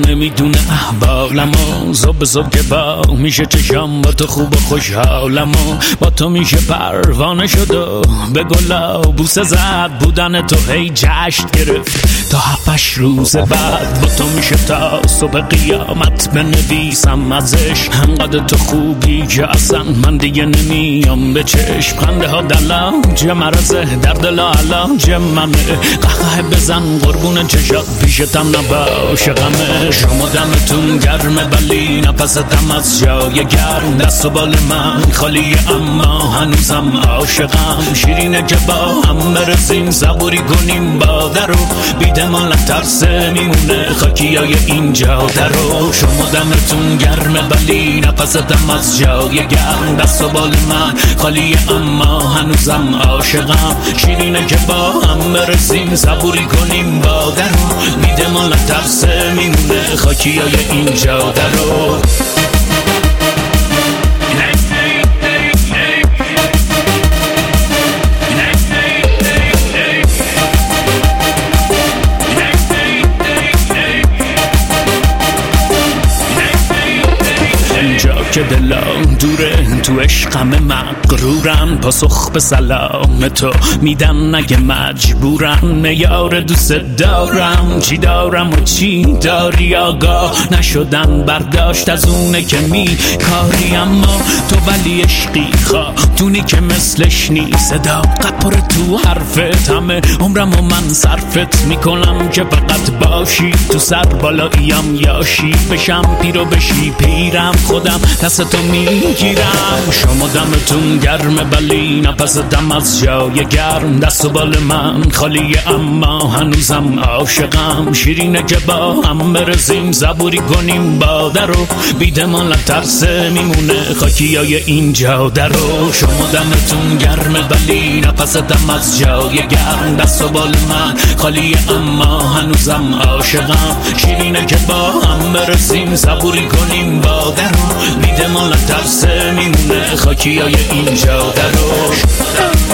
نمیدونه احوالمو، صبح صبح که با میشه چشم با تو خوب و خوشحالمو، با تو میشه پروانه شد و به گلا بوسه زد، بودن تو هی جشن گرفت تا 7 روز بعد، با تو میشه تا صبح قیامت بنویسم ازش، همقدر تو خوبی که اصلا من دیگه نمیام به چشم، خنده ها دلاج مرزه در دل علاج منه، قهقه بزن قربون چشات پیشتم نباشه غمه، شما دمتون گرمه ولی نفستم از جای گرم، دست و بال من خالیه اما هنوزم عاشقم، شیرینه که با هم برسیم صبوری کنیم با درو، بیده مال ترسه میمونه خاکی های اینجا درو، شما دمتون گرمه ولی نفستم از جای گرم، دست و بال من خالیه اما هنوزم عاشقم، شیرینه که با هم برسیم صبوری کنیم با درو، بیده مال ترسه میمونه خاکی های اینجا درو. که دلم دوره تو عشقم مغرورن، پاسخ به سلام تو میدم نگه مجبورم، یار دوست دارم چی دارم و چی داری، آگاه نشدن برداشت از اونه که می کاری، اما تو ولی عشقی خاتونی که مثلش نیست، صداقت پر تو حرفت، همه عمرم و من صرفت میکنم که فقط باشی تو سر بالاییم، یاشی بشم پیرو بشی پیرم، خودم دست تو میگیرم، شما دمتون گرمه ولی نفستم از جای گرم، دست و بال من خالیه اما هنوزم عاشقم، شیرینه که با هم برسیم صبوری کنیم با درو، بیده مال ترسه میمونه خاکی های اینجا درو، شما دمتون گرمه ولی نفستم از جای گرم، دست و بال من خالیه اما هنوزم عاشقم، شیرینه که با هم برسیم صبوری کنیم با درو، بیده مال ترسه میمونه خاکی های اینجا درو.